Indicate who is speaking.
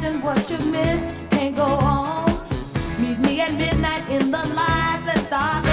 Speaker 1: imagine what you missed. Can't go on. Meet me at midnight in the lights that start.